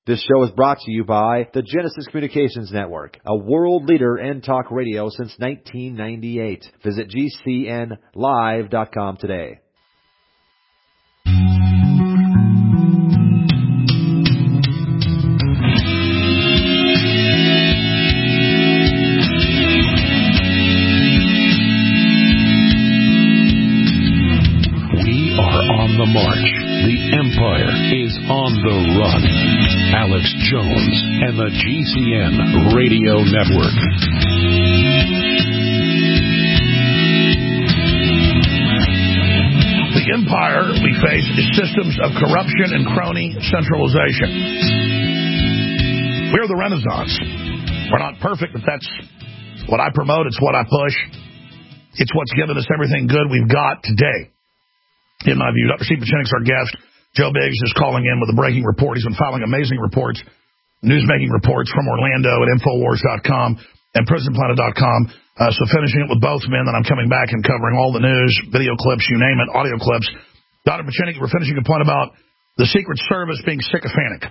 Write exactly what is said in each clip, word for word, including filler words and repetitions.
This show is brought to you by the Genesis Communications Network, a world leader in talk radio since nineteen ninety-eight. Visit G C N live dot com today. The march. The Empire is on the run. Alex Jones and the G C N Radio Network. The empire we face is systems of corruption and crony centralization. We're the Renaissance. We're not perfect, but that's what I promote. It's what I push. It's what's given us everything good we've got today. In my view, Doctor Steve Pieczenik's our guest. Joe Biggs is calling in with a breaking report. He's been filing amazing reports, news-making reports from Orlando at Infowars dot com and Prison Planet dot com. Uh, so finishing it with both men, then I'm coming back and covering all the news, video clips, you name it, audio clips. Doctor Pieczenik, we're finishing a point about the Secret Service being sycophantic.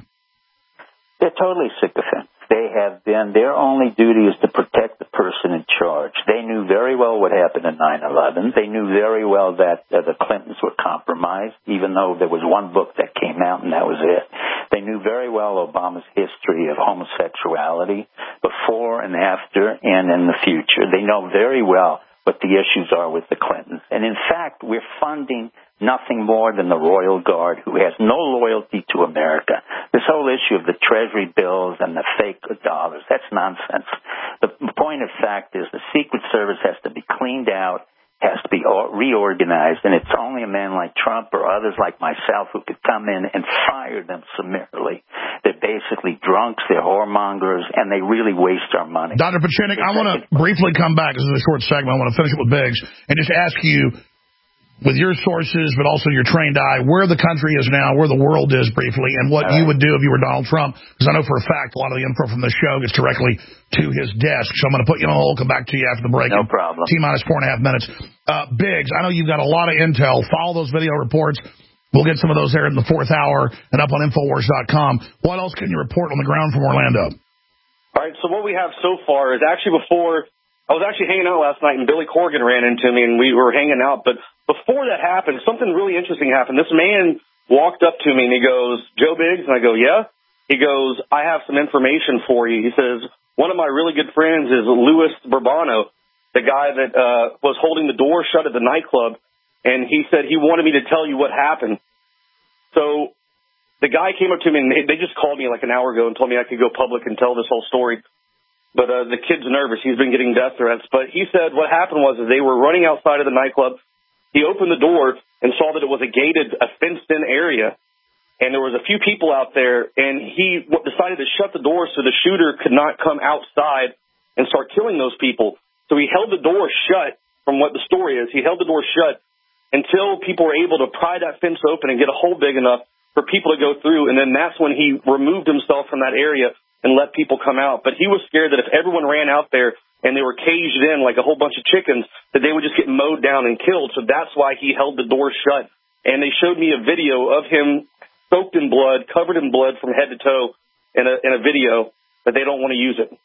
They're totally sycophantic. They have been, their only duty is to protect the person in charge. They knew very well what happened in nine eleven. They knew very well that uh, the Clintons were compromised, even though there was one book that came out and that was it. They knew very well Obama's history of homosexuality before and after and in the future. They know very well what the issues are with the Clintons. And in fact, we're funding nothing more than the Royal Guard, who has no loyalty to America. This whole issue of the Treasury bills and the fake dollars, that's nonsense. The point of fact is the Secret Service has to be cleaned out, has to be reorganized, and it's only a man like Trump or others like myself who could come in and fire them summarily. They're basically drunks, they're whoremongers, and they really waste our money. Doctor Pieczenik, I want to briefly come back. This is a short segment. I want to finish it with Biggs and just ask you, with your sources, but also your trained eye, where the country is now, where the world is briefly, and what All you right. would do if you were Donald Trump. Because I know for a fact a lot of the info from this show gets directly to his desk. So I'm going to put you on hold. Come back to you after the break. No problem. T-minus four and a half minutes. Uh, Biggs, I know you've got a lot of intel. Follow those video reports. We'll get some of those there in the fourth hour and up on Infowars dot com. What else can you report on the ground from Orlando? All right, so what we have so far is actually before... I was actually hanging out last night, and Billy Corgan ran into me, and we were hanging out. But before that happened, something really interesting happened. This man walked up to me, and he goes, "Joe Biggs?" And I go, "Yeah." He goes, "I have some information for you." He says, "One of my really good friends is Louis Bourbano, the guy that uh, was holding the door shut at the nightclub, and he said he wanted me to tell you what happened." So the guy came up to me, and they, they just called me like an hour ago and told me I could go public and tell this whole story. But uh, the kid's nervous. He's been getting death threats. But he said what happened was is they were running outside of the nightclub. He opened the door and saw that it was a gated, a fenced-in area, and there was a few people out there. And he w- decided to shut the door so the shooter could not come outside and start killing those people. So he held the door shut. From what the story is, he held the door shut until people were able to pry that fence open and get a hole big enough for people to go through. And then that's when he removed himself from that area and let people come out. But he was scared that if everyone ran out there and they were caged in like a whole bunch of chickens, that they would just get mowed down and killed. So that's why he held the door shut. And they showed me a video of him soaked in blood, covered in blood from head to toe in a, in a video, but they don't want to use it.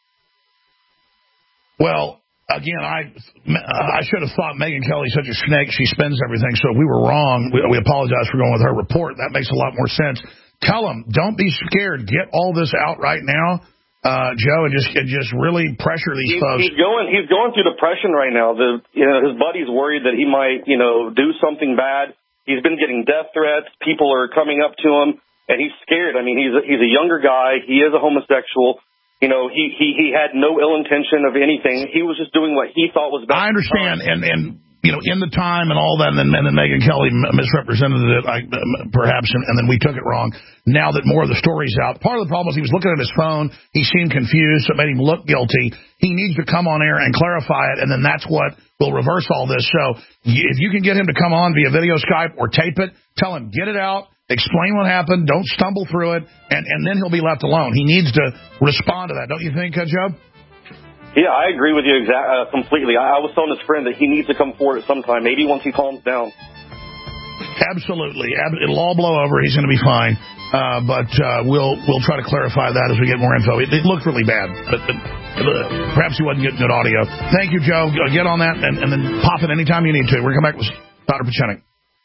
Well, again, I I should have thought Megyn Kelly's such a snake. She spins everything. So if we were wrong, we, we apologize for going with her report. That makes a lot more sense. Tell them, don't be scared. Get all this out right now, uh, Joe, and just and just really pressure these He, folks. He's going he's going through depression right now. The you know his buddy's worried that he might you know do something bad. He's been getting death threats. People are coming up to him, and he's scared. I mean, he's a, he's a younger guy. He is a homosexual. You know, he, he, he had no ill intention of anything. He was just doing what he thought was best. I understand, and and. You know, in the time and all that, and then, and then Megyn Kelly misrepresented it, like, perhaps, and, and then we took it wrong. Now that more of the story's out, part of the problem is he was looking at his phone. He seemed confused, so it made him look guilty. He needs to come on air and clarify it, and then that's what will reverse all this. So if you can get him to come on via video Skype or tape it, tell him, get it out, explain what happened, don't stumble through it, and, and then he'll be left alone. He needs to respond to that, don't you think, uh, Joe? Yeah, I agree with you exactly uh, completely. I, I was telling his friend that he needs to come forward at some time, maybe once he calms down. Absolutely. It'll all blow over. He's going to be fine. Uh, but uh, we'll we'll try to clarify that as we get more info. It, it looked really bad, but, but uh, perhaps he wasn't getting good audio. Thank you, Joe. Get on that and, and then pop it anytime you need to. We're going to come back with Doctor Pieczenik.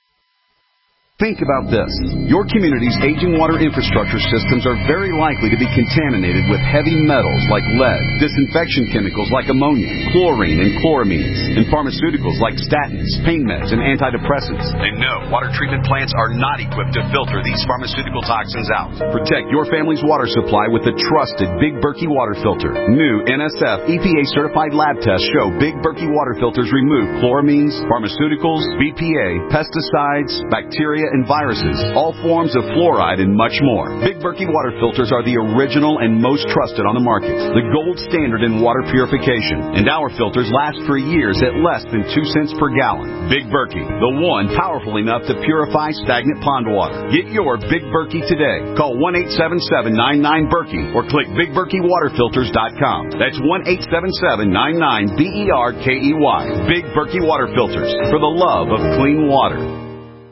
Think about this. Your community's aging water infrastructure systems are very likely to be contaminated with heavy metals like lead, disinfection chemicals like ammonia, chlorine and chloramines, and pharmaceuticals like statins, pain meds, and antidepressants. And no, water treatment plants are not equipped to filter these pharmaceutical toxins out. Protect your family's water supply with the trusted Big Berkey water filter. New N S F E P A-certified lab tests show Big Berkey water filters remove chloramines, pharmaceuticals, B P A, pesticides, bacteria, and viruses, all forms of fluoride, and much more. Big Berkey water filters are the original and most trusted on the market, the gold standard in water purification, and our filters last for years at less than two cents per gallon. Big Berkey, the one powerful enough to purify stagnant pond water. Get your Big Berkey today. Call one eight seven seven, nine nine, Berkey or click big berkey water filters dot com. That's one eight seven seven, nine nine, B E R K E Y. Big Berkey water filters, for the love of clean water.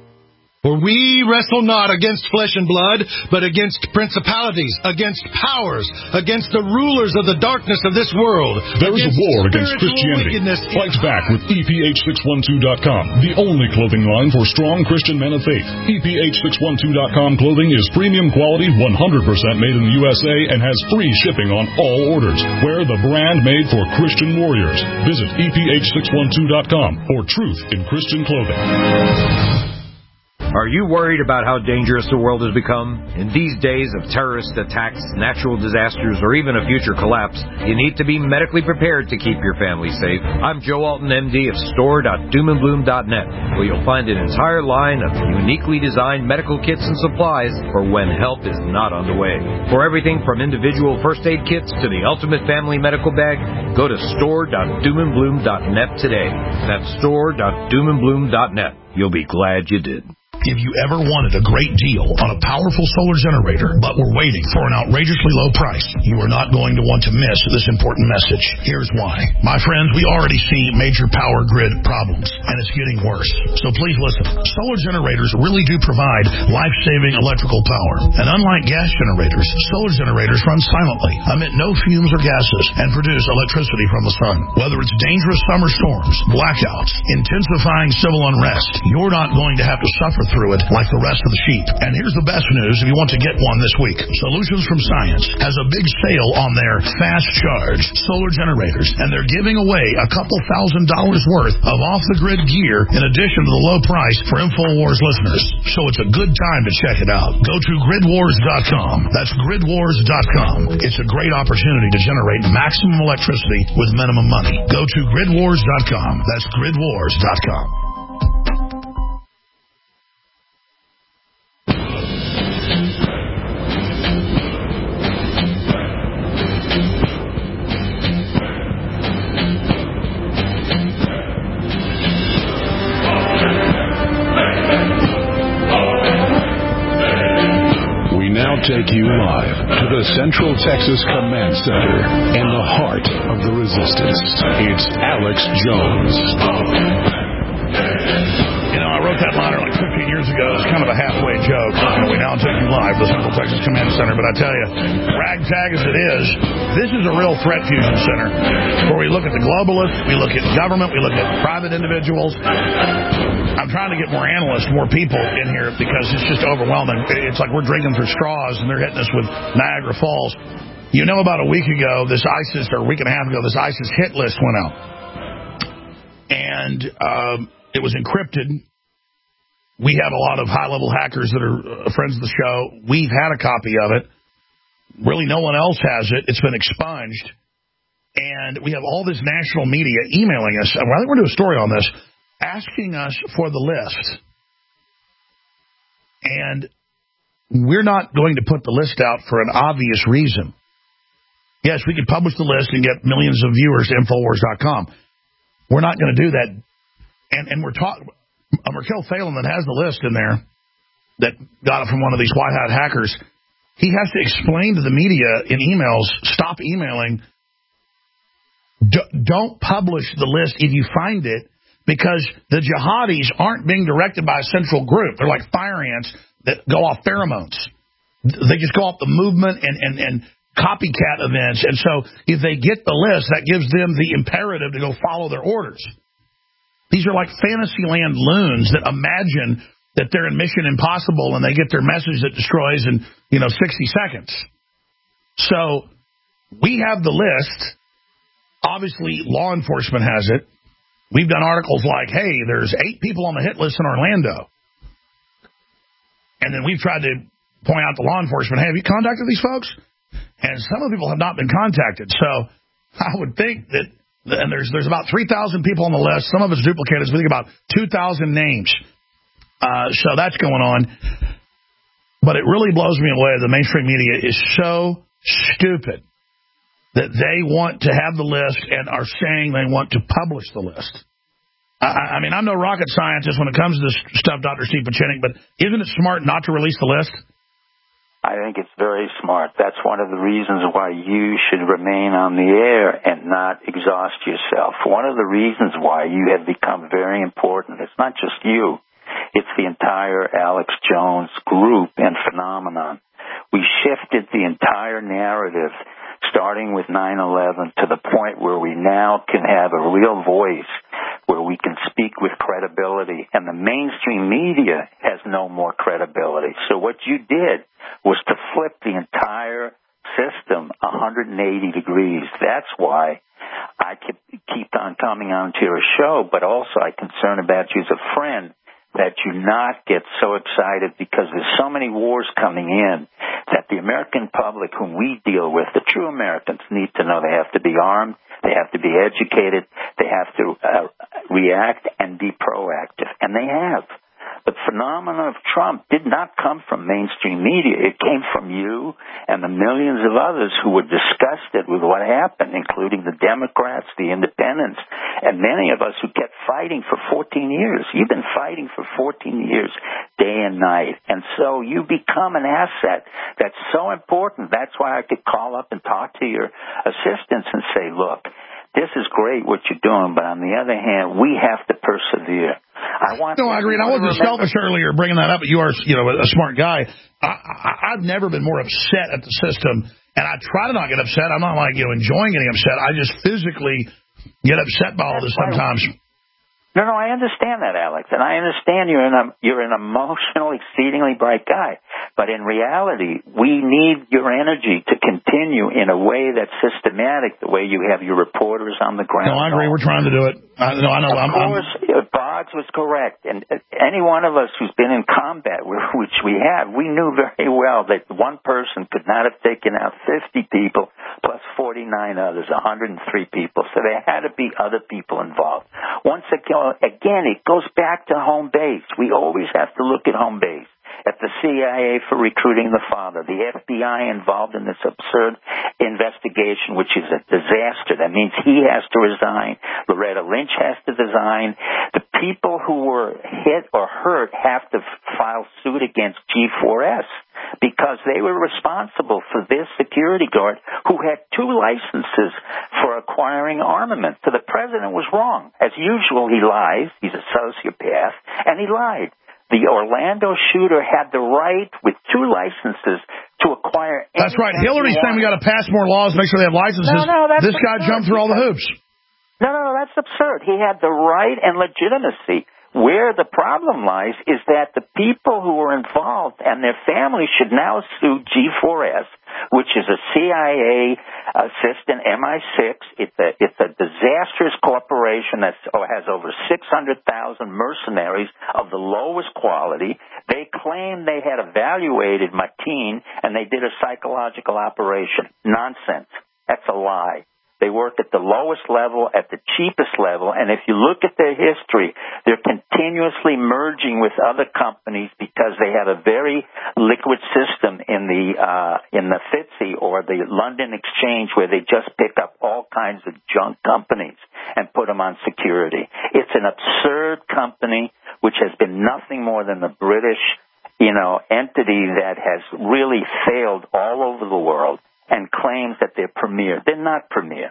For we wrestle not against flesh and blood, but against principalities, against powers, against the rulers of the darkness of this world. There is a war against Christianity. Fight back with E P H six one two dot com, the only clothing line for strong Christian men of faith. E P H six one two dot com clothing is premium quality, one hundred percent made in the U S A, and has free shipping on all orders. Wear the brand made for Christian warriors. Visit E P H six one two dot com for truth in Christian clothing. Are you worried about how dangerous the world has become? In these days of terrorist attacks, natural disasters, or even a future collapse, you need to be medically prepared to keep your family safe. I'm Joe Alton, M D of store dot doom and bloom dot net, where you'll find an entire line of uniquely designed medical kits and supplies for when help is not on the way. For everything from individual first aid kits to the ultimate family medical bag, go to store dot doom and bloom dot net today. That's store dot doom and bloom dot net. You'll be glad you did. If you ever wanted a great deal on a powerful solar generator, but were waiting for an outrageously low price, you are not going to want to miss this important message. Here's why. My friends, we already see major power grid problems, and it's getting worse. So please listen. Solar generators really do provide life-saving electrical power. And unlike gas generators, solar generators run silently, emit no fumes or gases, and produce electricity from the sun. Whether it's dangerous summer storms, blackouts, intensifying civil unrest, you're not going to have to suffer through through it like the rest of the sheep. And here's the best news if you want to get one this week. Solutions from Science has a big sale on their fast charge solar generators, and they're giving away a couple thousand dollars worth of off-the-grid gear in addition to the low price for InfoWars listeners. So it's a good time to check it out. Go to grid wars dot com. That's grid wars dot com. It's a great opportunity to generate maximum electricity with minimum money. Go to grid wars dot com. That's grid wars dot com. Take you live to the Central Texas Command Center in the heart of the resistance. It's Alex Jones. You know, I wrote that liner like fifteen years ago. It's kind of a halfway joke. You know, we now take you live to the Central Texas Command Center. But I tell you, ragtag as it is, this is a real threat fusion center where we look at the globalists, we look at government, we look at private individuals. I'm trying to get more analysts, more people in here because it's just overwhelming. It's like we're drinking through straws and they're hitting us with Niagara Falls. You know, about a week ago, this ISIS, or a week and a half ago, this ISIS hit list went out. And um, it was encrypted. We have a lot of high-level hackers that are friends of the show. We've had a copy of it. Really, no one else has it. It's been expunged. And we have all this national media emailing us. I think we're going to do a story on this, asking us for the list. And we're not going to put the list out for an obvious reason. Yes, we could publish the list and get millions of viewers to InfoWars dot com. We're not going to do that. And and we're talking, uh, Merkel Phelan that has the list in there, that got it from one of these white hat hackers, he has to explain to the media in emails, stop emailing, D- don't publish the list if you find it, because the jihadis aren't being directed by a central group. They're like fire ants that go off pheromones. They just go off the movement and, and, and copycat events. And so if they get the list, that gives them the imperative to go follow their orders. These are like Fantasyland loons that imagine that they're in Mission Impossible and they get their message that destroys in, you know, sixty seconds. So we have the list. Obviously, law enforcement has it. We've done articles like, hey, there's eight people on the hit list in Orlando. And then we've tried to point out to law enforcement, hey, have you contacted these folks? And some of the people have not been contacted. So I would think that, and there's there's about three thousand people on the list. Some of it's duplicated. We think about two thousand names. Uh, so that's going on. But it really blows me away. The mainstream media is so stupid that they want to have the list and are saying they want to publish the list. I, I mean, I'm no rocket scientist when it comes to this stuff, Doctor Steve Pieczenik, but isn't it smart not to release the list? I think it's very smart. That's one of the reasons why you should remain on the air and not exhaust yourself. One of the reasons why you have become very important. It's not just you. It's the entire Alex Jones group and phenomenon. We shifted the entire narrative, starting with nine eleven, to the point where we now can have a real voice, where we can speak with credibility. And the mainstream media has no more credibility. So what you did was to flip the entire system one hundred eighty degrees. That's why I keep on coming on to your show, but also I'm concerned about you as a friend, that you not get so excited because there's so many wars coming in that the American public whom we deal with, the true Americans, need to know they have to be armed, they have to be educated, they have to uh, react and be proactive. And they have. The phenomenon of Trump did not come from mainstream media. It came from you and the millions of others who were disgusted with what happened, including the Democrats, the independents, and many of us who kept fighting for fourteen years. You've been fighting for fourteen years, day and night. And so you become an asset that's so important. That's why I could call up and talk to your assistants and say, look, this is great what you're doing, but on the other hand, we have to persevere. I want. No, I agree. And I wasn't selfish earlier bringing that up, but you are, you know, a smart guy. I, I, I've never been more upset at the system, and I try to not get upset. I'm not like, you know, enjoying getting upset. I just physically get upset by all this sometimes. No, no, I understand that, Alex, and I understand you're an you're an emotional, exceedingly bright guy. But in reality, we need your energy to continue in a way that's systematic, the way you have your reporters on the ground. No, I agree. We're trying to do it. I, no, I know. Of I'm, course, I'm... Boggs was correct, and any one of us who's been in combat, which we have, we knew very well that one person could not have taken out fifty people plus forty-nine others, one hundred three people. So there had to be other people involved. Once again, again, it goes back to home base. We always have to look at home base. At the C I A for recruiting the father, the F B I involved in this absurd investigation, which is a disaster. That means he has to resign. Loretta Lynch has to resign. The people who were hit or hurt have to file suit against G four S because they were responsible for this security guard who had two licenses for acquiring armament. So the president was wrong. As usual, he lies. He's a sociopath, and he lied. The Orlando shooter had the right, with two licenses, to acquire... That's right. Hillary's saying we got to pass more laws, make sure they have licenses. No, no, that's this guy absurd. jumped through all the hoops. No, no, no, that's absurd. He had the right and legitimacy. Where the problem lies is that the people who were involved and their families should now sue G four S, which is a C I A assistant, M I six. It's a, it's a disastrous corporation that has over six hundred thousand mercenaries of the lowest quality. They claim they had evaluated Mateen and they did a psychological operation. Nonsense. That's a lie. They work at the lowest level, at the cheapest level, and if you look at their history, they're continuously merging with other companies because they have a very liquid system in the uh, in the F T S E or the London Exchange where they just pick up all kinds of junk companies and put them on security. It's an absurd company which has been nothing more than the British, you know, entity that has really failed all over the world and claims that they're premier. They're not premier.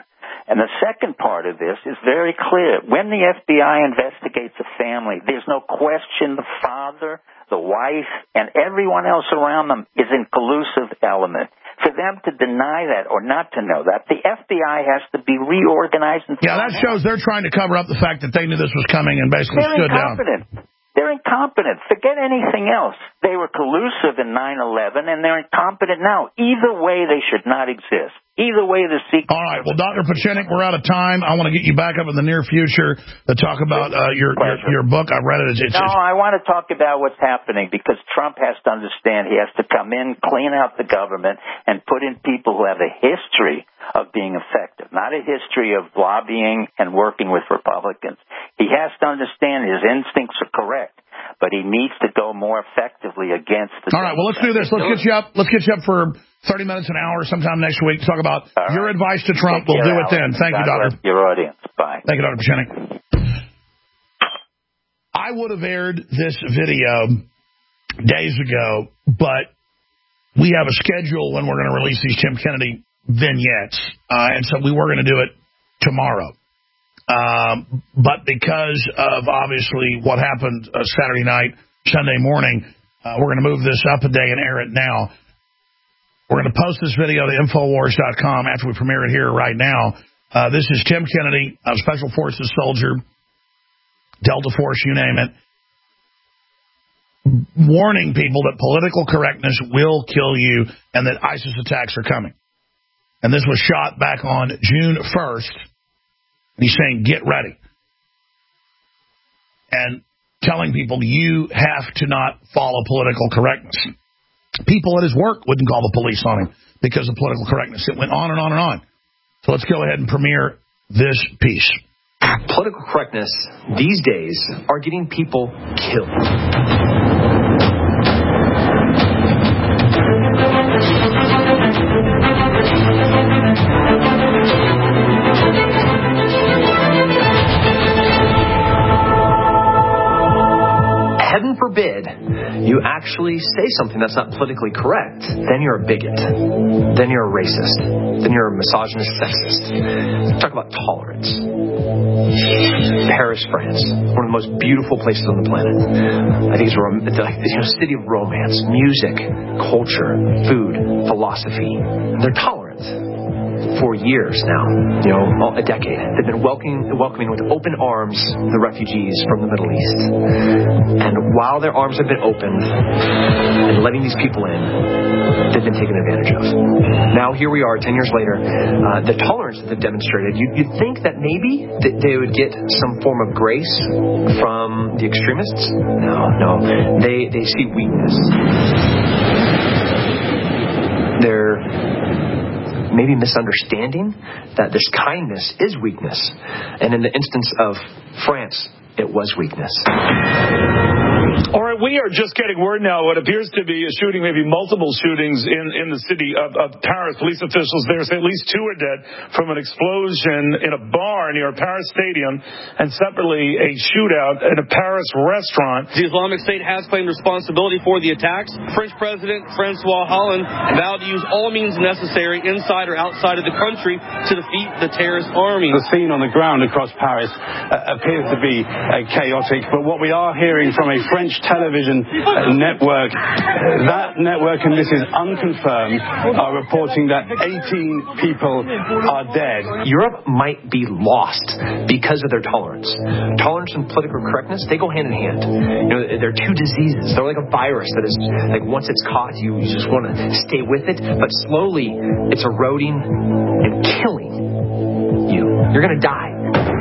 And the second part of this is very clear. When the F B I investigates a family, there's no question the father, the wife, and everyone else around them is an collusive element. For them to deny that or not to know that, the F B I has to be reorganized. And yeah, that shows they're trying to cover up the fact that they knew this was coming and basically they're stood incompetent. down. They're incompetent. Forget anything else. They were collusive in nine eleven, and they're incompetent now. Either way, they should not exist. Either way, the secret. All right. Well, Doctor Pieczenik, we're out of time. I want to get you back up in the near future to talk about uh, your, your your book. I read it. It's, it's, no, I want to talk about what's happening because Trump has to understand he has to come in, clean out the government, and put in people who have a history of being effective, not a history of lobbying and working with Republicans. He has to understand his instincts are correct, but he needs to go more effectively against the. All right. Well, let's do this. Let's get you up. Let's get you up for thirty minutes, an hour, sometime next week to talk about right. your advice to Trump. We'll do it then. Thank God you, Doctor. Bless your audience. Bye. Thank you, Doctor Pieczenik. I would have aired this video days ago, but we have a schedule when we're going to release these Tim Kennedy vignettes, uh, and so we were going to do it tomorrow. Um, but because of, obviously, what happened uh, Saturday night, Sunday morning, uh, we're going to move this up a day and air it now. We're going to post this video to Infowars dot com after we premiere it here right now. Uh, this is Tim Kennedy, a Special Forces soldier, Delta Force, you name it, warning people that political correctness will kill you and that ISIS attacks are coming. And this was shot back on June first. He's saying, get ready. And telling people you have to not follow political correctness. People at his work wouldn't call the police on him because of political correctness. It went on and on and on. So let's go ahead and premiere this piece. Political correctness these days are getting people killed. Heaven forbid you actually say something that's not politically correct. Then you're a bigot. Then you're a racist. Then you're a misogynist sexist. Talk about tolerance. Paris, France, one of the most beautiful places on the planet. I think it's a you know, city of romance, music, culture, food, philosophy. They're tolerant. For years now, you know, a decade. They've been welcoming, welcoming with open arms the refugees from the Middle East. And while their arms have been opened and letting these people in, they've been taken advantage of. Now here we are, ten years later. Uh, the tolerance that they've demonstrated, you, you'd think that maybe th- they would get some form of grace from the extremists. No, no. They, they see weakness. They're maybe misunderstanding that this kindness is weakness. And in the instance of France, it was weakness. All right, we are just getting word now what appears to be a shooting, maybe multiple shootings in, in the city of, of Paris. Police officials there say at least two are dead from an explosion in a bar near a Paris stadium, and separately a shootout in a Paris restaurant. The Islamic State has claimed responsibility for the attacks. French President Francois Hollande vowed to use all means necessary inside or outside of the country to defeat the terrorist army. The scene on the ground across Paris uh, appears to be uh, chaotic, but what we are hearing from a French television uh, network, uh, that network, and this is unconfirmed, are reporting that eighteen people are dead. Europe might be lost because of their tolerance. Tolerance and political correctness, they go hand in hand. You know, they're two diseases. They're like a virus that is, like, once it's caught, you, you just want to stay with it, but slowly it's eroding and killing you. You're going to die.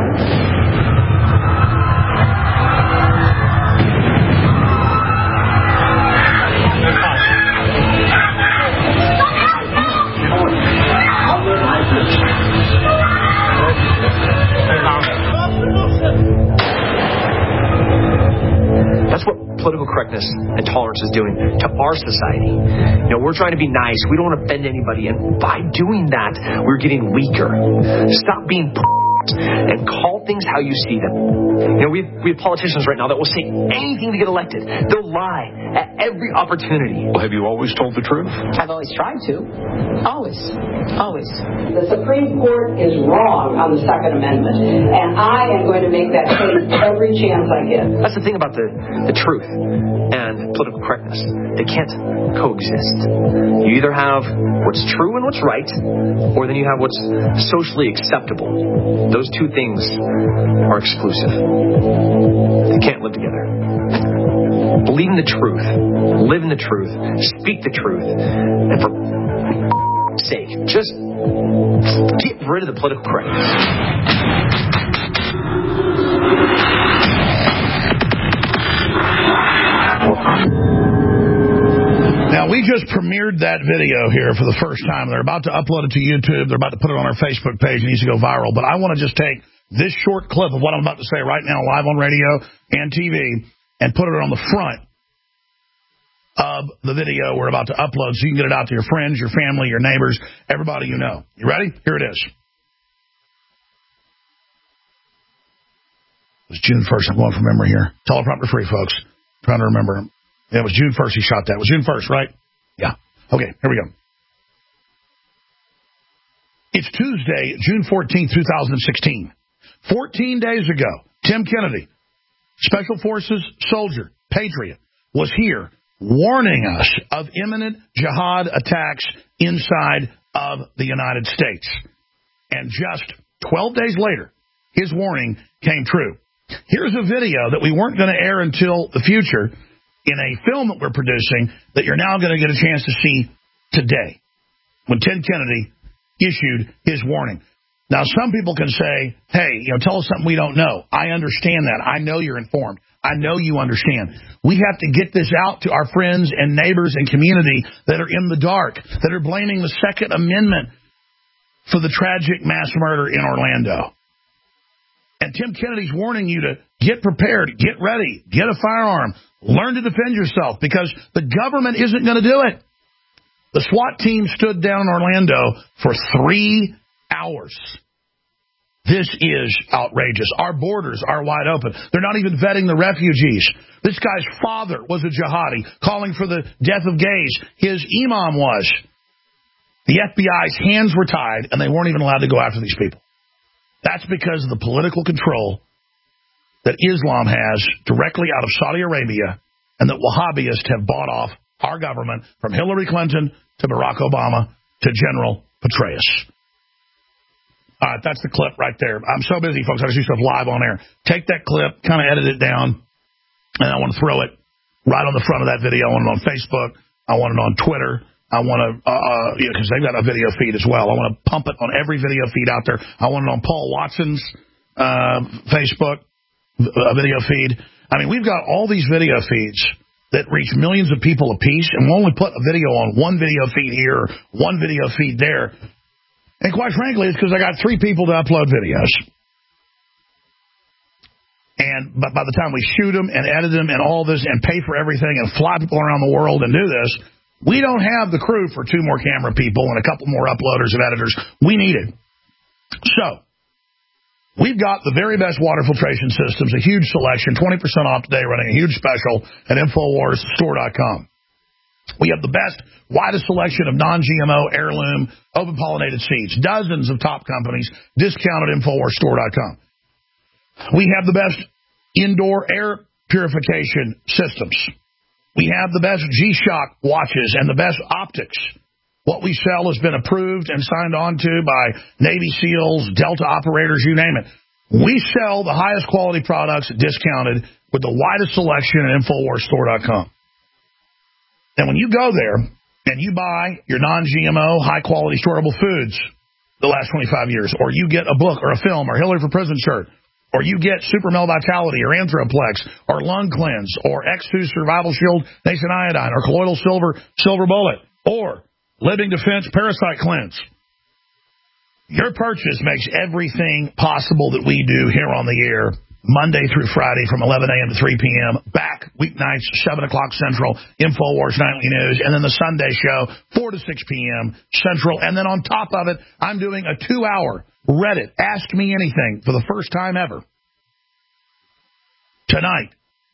That's what political correctness and tolerance is doing to our society. You know, we're trying to be nice. We don't want to offend anybody. And by doing that, we're getting weaker. Stop being p- and call things how you see them. You know, we have, we have politicians right now that will say anything to get elected. They'll lie at every opportunity. Well, have you always told the truth? I've always tried to. Always. Always. The Supreme Court is wrong on the Second Amendment, and I am going to make that case every chance I get. That's the thing about the, the truth and political correctness. They can't coexist. You either have what's true and what's right, or then you have what's socially acceptable. Those two things are exclusive. They can't live together. Believe in the truth. Live in the truth. Speak the truth. And for sake, just get rid of the political correctness. Now, we just premiered that video here for the first time. They're about to upload it to YouTube. They're about to put it on our Facebook page. It needs to go viral. But I want to just take this short clip of what I'm about to say right now live on radio and T V and put it on the front of the video we're about to upload so you can get it out to your friends, your family, your neighbors, everybody you know. You ready? Here it is. It was June first. I'm going from memory here. Teleprompter free, folks. I'm trying to remember. Yeah, it was June first he shot that. It was June first, right? Yeah. Okay, here we go. It's Tuesday, June fourteenth, twenty sixteen. fourteen days ago, Tim Kennedy, Special Forces soldier, patriot, was here warning us of imminent jihad attacks inside of the United States. And just twelve days later, his warning came true. Here's a video that we weren't going to air until the future in a film that we're producing that you're now going to get a chance to see today when Tim Kennedy issued his warning. Now, some people can say, hey, you know, tell us something we don't know. I understand that. I know you're informed. I know you understand. We have to get this out to our friends and neighbors and community that are in the dark, that are blaming the Second Amendment for the tragic mass murder in Orlando. And Tim Kennedy's warning you to get prepared, get ready, get a firearm, learn to defend yourself, because the government isn't going to do it. The SWAT team stood down in Orlando for three hours. This is outrageous. Our borders are wide open. They're not even vetting the refugees. This guy's father was a jihadi, calling for the death of gays. His imam was. The F B I's hands were tied, and they weren't even allowed to go after these people. That's because of the political control that Islam has directly out of Saudi Arabia, and that Wahhabists have bought off our government from Hillary Clinton to Barack Obama to General Petraeus. All right, that's the clip right there. I'm so busy, folks. I just do stuff live on air. Take that clip, kind of edit it down, and I want to throw it right on the front of that video. I want it on Facebook. I want it on Twitter. I want to, uh, yeah, because they've got a video feed as well. I want to pump it on every video feed out there. I want it on Paul Watson's uh, Facebook uh, video feed. I mean, we've got all these video feeds that reach millions of people apiece, and we'll only put a video on one video feed here, one video feed there. And quite frankly, it's because I got three people to upload videos. And but by the time we shoot them and edit them and all this and pay for everything and fly people around the world and do this, we don't have the crew for two more camera people and a couple more uploaders and editors. We need it. So, we've got the very best water filtration systems, a huge selection, twenty percent off today, running a huge special at Infowars Store dot com. We have the best, widest selection of non G M O, heirloom, open-pollinated seeds. Dozens of top companies, discount at Infowars Store dot com. We have the best indoor air purification systems. We have the best G-Shock watches and the best optics. What we sell has been approved and signed on to by Navy SEALs, Delta operators, you name it. We sell the highest quality products discounted with the widest selection at Infowars Store dot com. And when you go there and you buy your non-G M O, high-quality, storable foods the last twenty-five years, or you get a book or a film or Hillary for Prison shirt, or you get Super Male Vitality or Anthroplex or Lung Cleanse or X two Survival Shield, Nascent Iodine, or Colloidal Silver, Silver Bullet, or Living Defense Parasite Cleanse. Your purchase makes everything possible that we do here on the air Monday through Friday from eleven a.m. to three p.m. Back weeknights, seven o'clock Central, InfoWars Nightly News. And then the Sunday show, four to six p.m. Central. And then on top of it, I'm doing a two-hour Reddit Ask Me Anything for the first time ever. Tonight,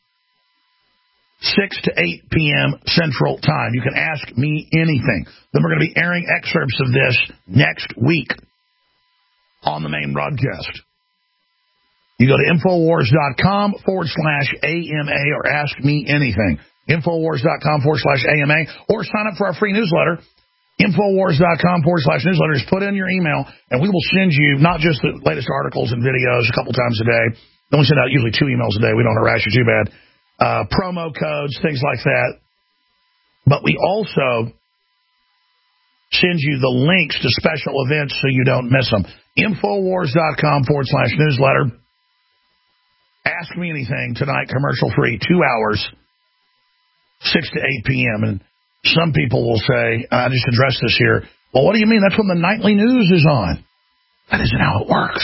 six to eight p.m. Central Time. You can ask me anything. Then we're going to be airing excerpts of this next week on the main broadcast. You go to InfoWars.com forward slash AMA or ask me anything. InfoWars.com forward slash AMA or sign up for our free newsletter. InfoWars.com forward slash newsletter. Just put in your email and we will send you not just the latest articles and videos a couple times a day. Then we send out usually two emails a day. We don't harass you too bad. Uh, promo codes, things like that. But we also send you the links to special events so you don't miss them. InfoWars.com forward slash newsletter. Ask Me Anything tonight, commercial-free, two hours, six to eight p.m. And some people will say, I just addressed this here, well, what do you mean? That's when the nightly news is on. That isn't how it works.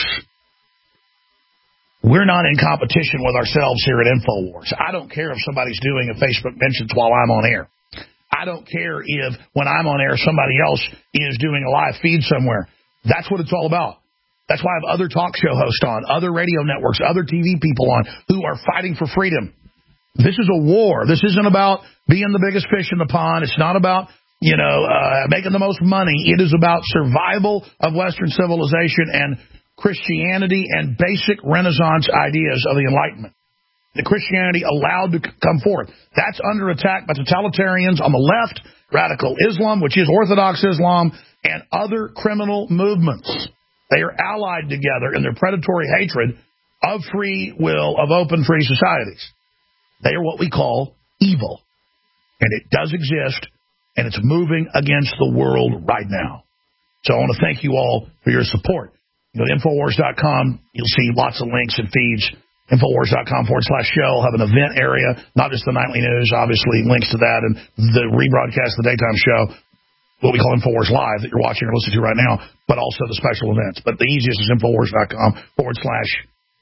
We're not in competition with ourselves here at InfoWars. I don't care if somebody's doing a Facebook mentions while I'm on air. I don't care if when I'm on air somebody else is doing a live feed somewhere. That's what it's all about. That's why I have other talk show hosts on, other radio networks, other T V people on who are fighting for freedom. This is a war. This isn't about being the biggest fish in the pond. It's not about, you know, uh, making the most money. It is about survival of Western civilization and Christianity and basic Renaissance ideas of the Enlightenment. The Christianity allowed to come forth. That's under attack by totalitarians on the left, radical Islam, which is Orthodox Islam, and other criminal movements. They are allied together in their predatory hatred of free will, of open free societies. They are what we call evil. And it does exist, and it's moving against the world right now. So I want to thank you all for your support. You go to InfoWars dot com. You'll see lots of links and feeds. InfoWars.com forward slash show. Have an event area, not just the nightly news, obviously links to that, and the rebroadcast of the daytime show, what we call InfoWars Live that you're watching or listening to right now, but also the special events. But the easiest is InfoWars.com forward slash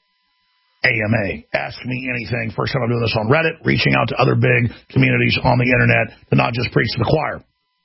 AMA. Ask me anything. First time I'm doing this on Reddit, reaching out to other big communities on the internet to not just preach to the choir.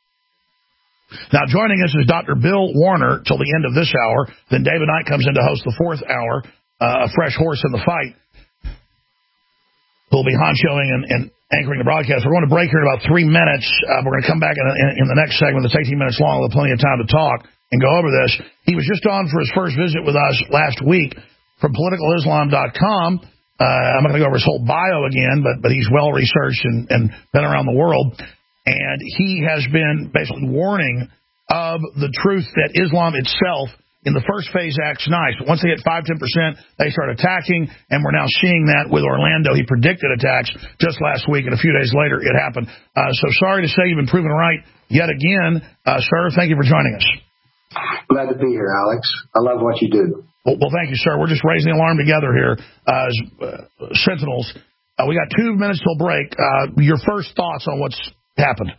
Now, joining us is Doctor Bill Warner till the end of this hour. Then David Knight comes in to host the fourth hour, uh, a fresh horse in the fight, who'll be honchoing and, and anchoring the broadcast. We're going to break here in about three minutes. Uh, we're going to come back in, in, in the next segment that's eighteen minutes long. We'll have plenty of time to talk and go over this. He was just on for his first visit with us last week from political islam dot com. Uh, I'm not going to go over his whole bio again, but, but he's well-researched and, and been around the world. And he has been basically warning of the truth that Islam itself in the first phase acts nice. But once they hit five to ten percent, they start attacking, and we're now seeing that with Orlando. He predicted attacks just last week, and a few days later it happened. Uh, so sorry to say you've been proven right yet again. Uh, sir, thank you for joining us. Glad to be here, Alex. I love what you do. Well, well thank you, sir. We're just raising the alarm together here uh, as uh, sentinels. Uh, we got two minutes till break. Uh, your first thoughts on what's happened?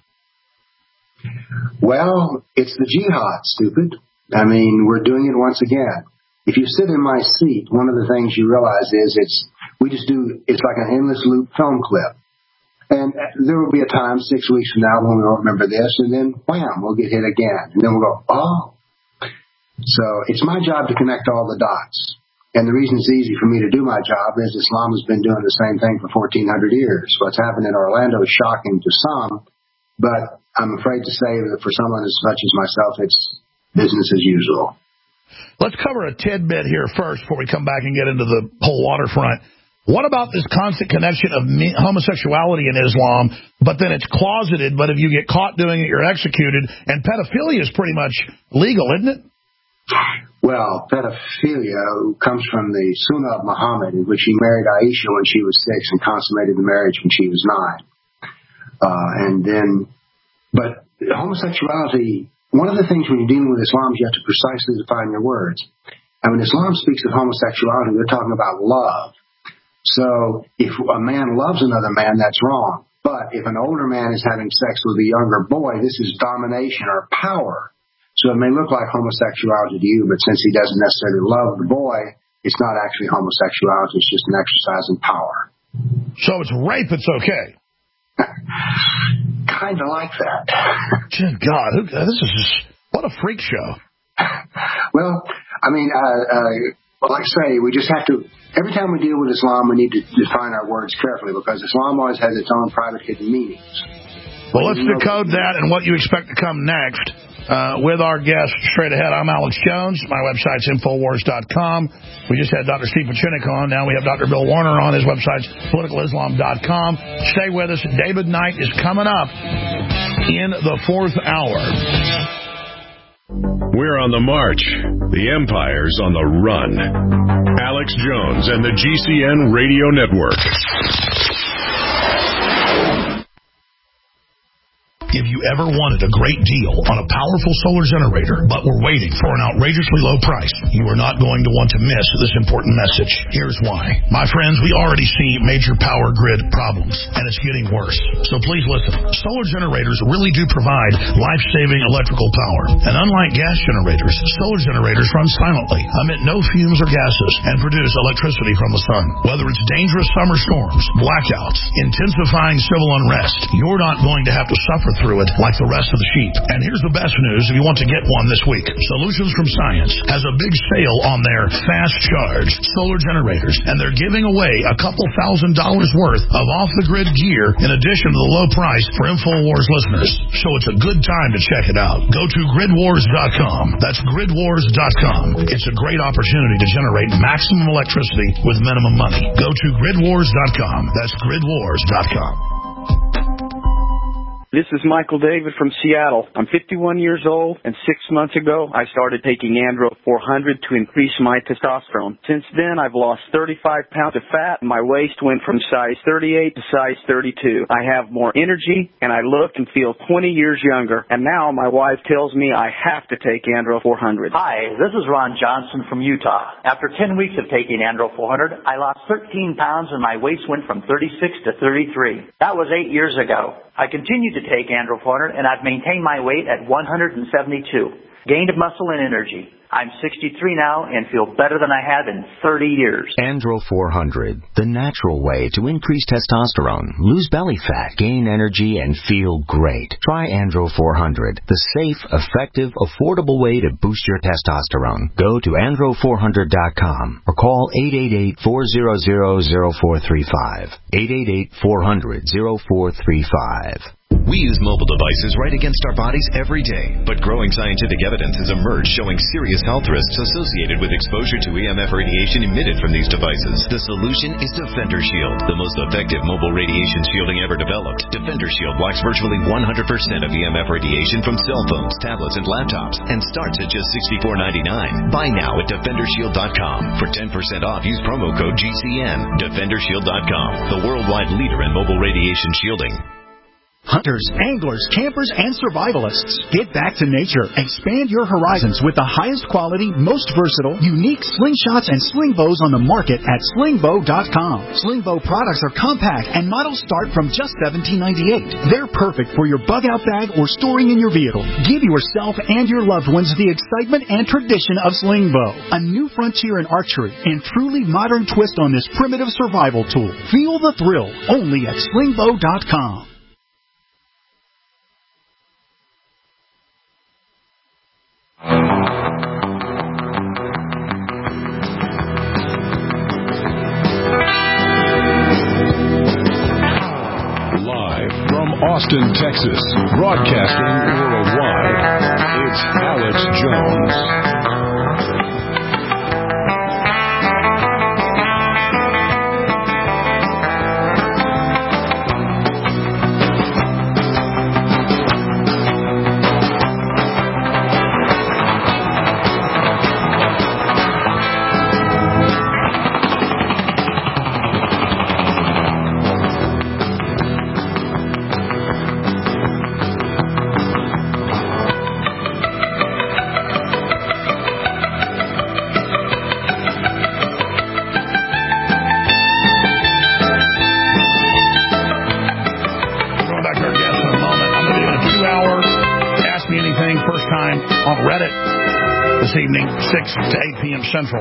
Well, it's the jihad, stupid. I mean, we're doing it once again. If you sit in my seat, one of the things you realize is it's we just do it's like an endless loop film clip. And there will be a time six weeks from now when we won't remember this, and then wham, we'll get hit again. And then we'll go, oh. So it's my job to connect all the dots. And the reason it's easy for me to do my job is Islam has been doing the same thing for fourteen hundred years. What's happened in Orlando is shocking to some, but I'm afraid to say that for someone as much as myself, it's business as usual. Let's cover a tidbit here first before we come back and get into the whole waterfront. What about this constant connection of homosexuality in Islam, but then it's closeted, but if you get caught doing it, you're executed, and pedophilia is pretty much legal, isn't it? Well, pedophilia comes from the Sunnah of Muhammad, in which he married Aisha when she was six and consummated the marriage when she was nine. Uh, and then, but homosexuality, one of the things when you're dealing with Islam is you have to precisely define your words. And when Islam speaks of homosexuality, they're talking about love. So if a man loves another man, that's wrong. But if an older man is having sex with a younger boy, this is domination or power. So it may look like homosexuality to you, but since he doesn't necessarily love the boy, it's not actually homosexuality. It's just an exercise in power. So it's rape. It's okay. Kind of like that. Good God, this is just, what a freak show. Well, I mean, uh, uh, well, like I say, we just have to, every time we deal with Islam, we need to define our words carefully because Islam always has its own private hidden meanings. Well, let's decode that and what you expect to come next uh, with our guest straight ahead. I'm Alex Jones. My website's Infowars dot com. We just had Doctor Steve Pachinik on. Now we have Doctor Bill Warner on. His website's Political Islam dot com. Stay with us. David Knight is coming up in the fourth hour. We're on the march. The Empire's on the run. Alex Jones and the G C N Radio Network. If you ever wanted a great deal on a powerful solar generator, but were waiting for an outrageously low price, you are not going to want to miss this important message. Here's why. My friends, we already see major power grid problems, and it's getting worse. So please listen. Solar generators really do provide life-saving electrical power. And unlike gas generators, solar generators run silently, emit no fumes or gases, and produce electricity from the sun. Whether it's dangerous summer storms, blackouts, intensifying civil unrest, you're not going to have to suffer through through it like the rest of the sheep. And here's the best news if you want to get one this week. Solutions from Science has a big sale on their fast charge solar generators, and they're giving away a couple thousand dollars worth of off-the-grid gear in addition to the low price for InfoWars listeners. So it's a good time to check it out. Go to grid wars dot com. That's grid wars dot com. It's a great opportunity to generate maximum electricity with minimum money. Go to grid wars dot com. That's grid wars dot com. This is Michael David from Seattle. I'm fifty-one years old, and six months ago, I started taking Andro four hundred to increase my testosterone. Since then, I've lost thirty-five pounds of fat, and my waist went from size thirty-eight to size thirty-two. I have more energy, and I look and feel twenty years younger. And now my wife tells me I have to take Andro four hundred. Hi, this is Ron Johnson from Utah. After ten weeks of taking Andro four hundred, I lost thirteen pounds, and my waist went from thirty-six to thirty-three. That was eight years ago. I continue to take Andro four hundred, and I've maintained my weight at one hundred seventy-two. Gained muscle and energy. I'm sixty-three now and feel better than I have in thirty years. Andro four hundred, the natural way to increase testosterone, lose belly fat, gain energy, and feel great. Try Andro four hundred, the safe, effective, affordable way to boost your testosterone. Go to andro four hundred dot com or call eight eight eight, four hundred, zero four three five. eight eight eight, four hundred, zero four three five. We use mobile devices right against our bodies every day, but growing scientific evidence has emerged showing serious health risks associated with exposure to E M F radiation emitted from these devices. The solution is Defender Shield, the most effective mobile radiation shielding ever developed. Defender Shield blocks virtually one hundred percent of E M F radiation from cell phones, tablets, and laptops, and starts at just sixty-four ninety-nine. Buy now at defender shield dot com. For ten percent off, use promo code G C N. defender shield dot com, the worldwide leader in mobile radiation shielding. Hunters, anglers, campers, and survivalists. Get back to nature. Expand your horizons with the highest quality, most versatile, unique slingshots and sling bows on the market at sling bow dot com. Sling bow products are compact and models start from just seventeen ninety-eight. They're perfect for your bug-out bag or storing in your vehicle. Give yourself and your loved ones the excitement and tradition of sling bow. A new frontier in archery and truly modern twist on this primitive survival tool. Feel the thrill only at sling bow dot com. Austin, Texas, broadcasting worldwide. It's Alex Jones. this evening, six to eight p.m. Central.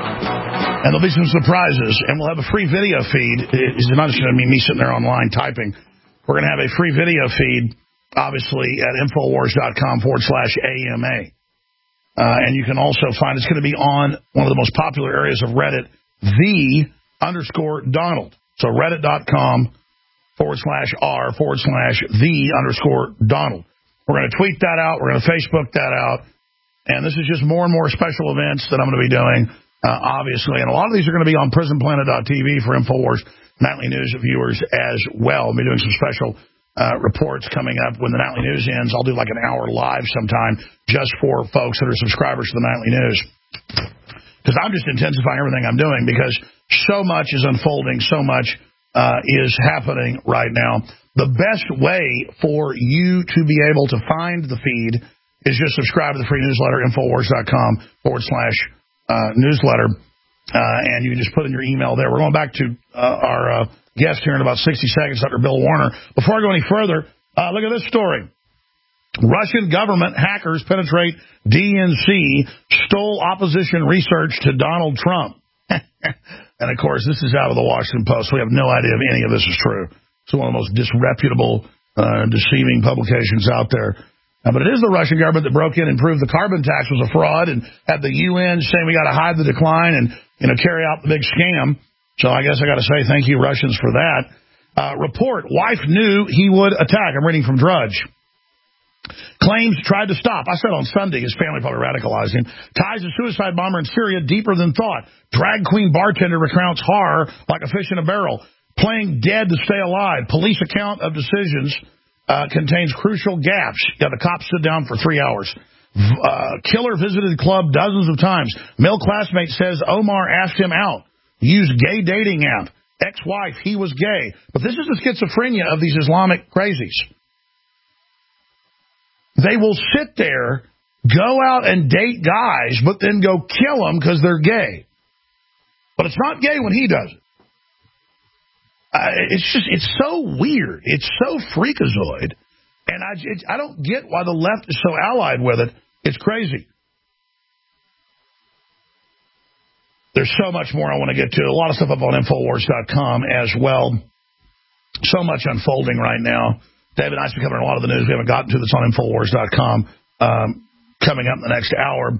And there'll be some surprises, and we'll have a free video feed. It's not just going to be me sitting there online typing. We're going to have a free video feed, obviously, at Infowars.com forward slash AMA. Uh, and you can also find, it's going to be on one of the most popular areas of Reddit, the underscore Donald. So reddit.com forward slash R forward slash the underscore Donald. We're going to tweet that out. We're going to Facebook that out. And this is just more and more special events that I'm going to be doing, uh, obviously. And a lot of these are going to be on prison planet dot T V for InfoWars Nightly News viewers as well. I'll be doing some special uh, reports coming up when the Nightly News ends. I'll do like an hour live sometime just for folks that are subscribers to the Nightly News. Because I'm just intensifying everything I'm doing because so much is unfolding, so much uh, is happening right now. The best way for you to be able to find the feed is just subscribe to the free newsletter, Infowars.com forward slash uh, newsletter, uh, and you can just put in your email there. We're going back to uh, our uh, guest here in about sixty seconds, Doctor Bill Warner. Before I go any further, uh, look at this story. Russian government hackers penetrate D N C, stole opposition research to Donald Trump. And, of course, this is out of the Washington Post. We have no idea if any of this is true. It's one of the most disreputable, uh, deceiving publications out there. Uh, but it is the Russian government that broke in and proved the carbon tax was a fraud and had the U N saying we got to hide the decline and, you know, carry out the big scam. So I guess I got to say thank you, Russians, for that. Uh, report, wife knew he would attack. I'm reading from Drudge. Claims tried to stop. I said on Sunday his family probably radicalized him. Ties a suicide bomber in Syria deeper than thought. Drag queen bartender recounts horror like a fish in a barrel. Playing dead to stay alive. Police account of decisions uh, contains crucial gaps. Yeah, the cops stood down for three hours. Uh, killer visited club dozens of times. Male classmate says Omar asked him out. Used gay dating app. Ex-wife, he was gay. But this is the schizophrenia of these Islamic crazies. They will sit there, go out and date guys, but then go kill them because they're gay. But it's not gay when he does it. Uh, it's just, it's so weird. It's so freakazoid. And I, it, I don't get why the left is so allied with it. It's crazy. There's so much more I want to get to. A lot of stuff up on Infowars dot com as well. So much unfolding right now. David and I are covering a lot of the news we haven't gotten to that's on Infowars dot com um, coming up in the next hour.